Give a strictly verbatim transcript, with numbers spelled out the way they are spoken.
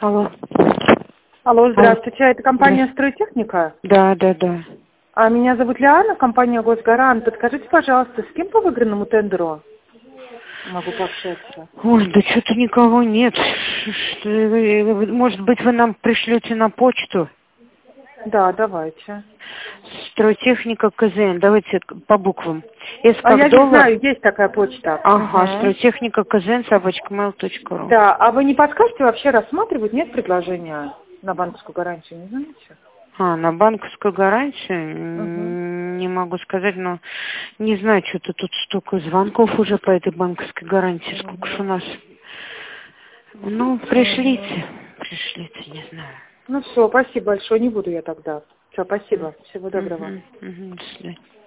Алло. Алло, здравствуйте. Алло. Это компания «Стройтехника»? Да, да, да. А меня зовут Лиана, компания «Госгарант». Подскажите, пожалуйста, с кем по выигранному тендеру могу пообщаться? Ой, да что-то никого нет. Что, вы- может быть, вы нам пришлете на почту? Да, давайте. Стройтехника КЗН. Давайте по буквам. С А я как не доллар. знаю, есть такая почта. Ага, Мгм. стройтехника КЗН собачка mail точка ру. Да, а вы не подскажете вообще рассматривать? Нет предложения на банковскую гарантию, не знаете? А, на банковскую гарантию? Мгм. М, Не могу сказать, но не знаю, что-то тут столько звонков уже по этой банковской гарантии. Сколько ж у нас? Ну, пришлите. Пришлите, не знаю. Ну все, спасибо большое, не буду я тогда. Все, спасибо. Всего доброго. Мгм, мгм, до свидания.